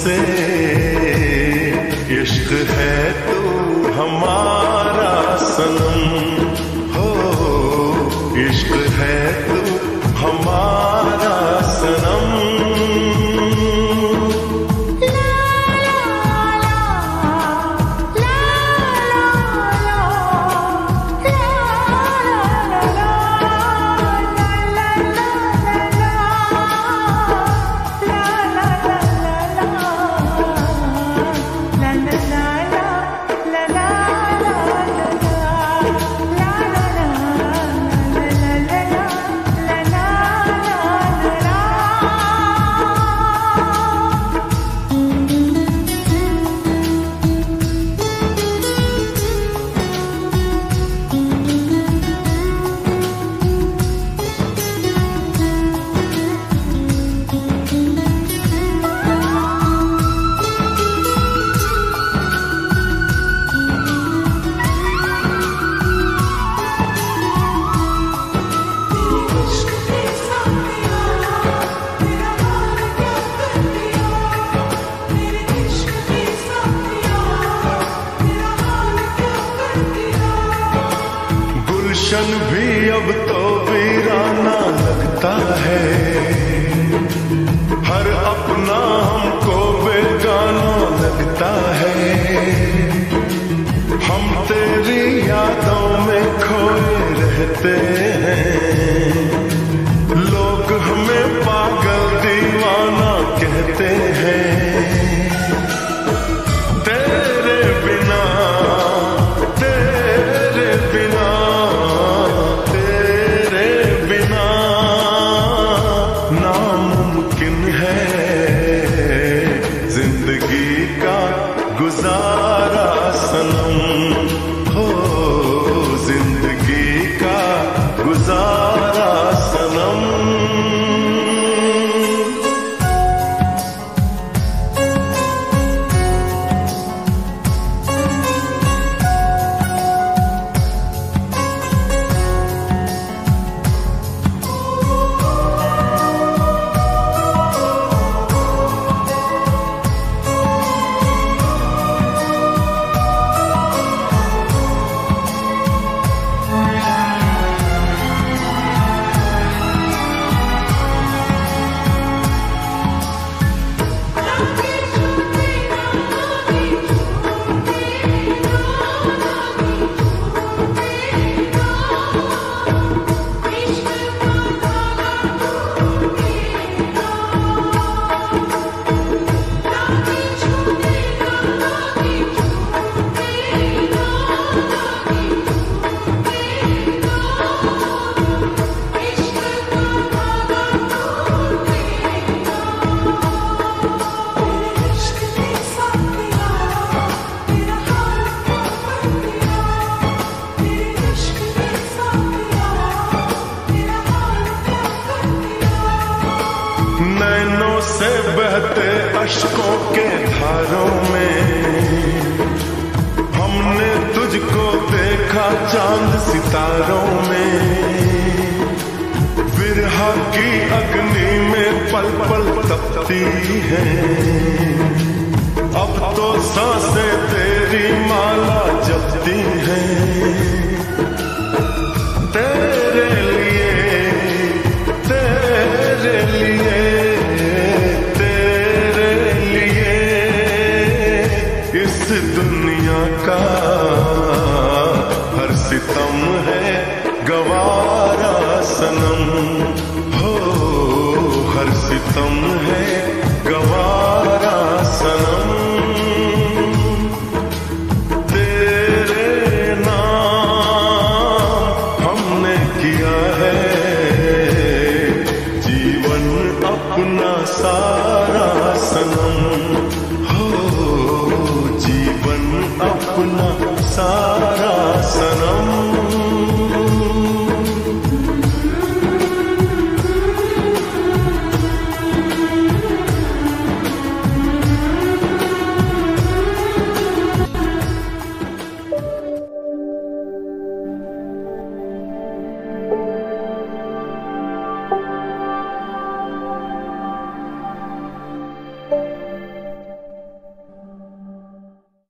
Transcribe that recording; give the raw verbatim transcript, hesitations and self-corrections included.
हमसे, इश्क है तू हमारा सनम, हो इश्क है तू हमारा सनम। गुलशन भी अब तो वीराना लगता है, हर अपना हमको बेगाना लगता है। हम तेरी यादों में खोए रहते हैं, लोग हमें पागल दीवाना कहते हैं। तेरे बिना तेरे बिना गुजारा सनम, हो जिंदगी का गुजारा सनम। नैनों से बहते अश्कों के धारों में हमने तुझको देखा चांद सितारों में। विरह की अग्नि में पल पल तपती है, अब तो सांसें तेरी माला जपती हैं। तेरे लिए तेरे लिए दुनिया का हर सितम है गवारा सनम, हो हर सितम है गवारा सनम। तेरे नाम हमने किया है जीवन अपना सारा सनम, हो जीवन अपना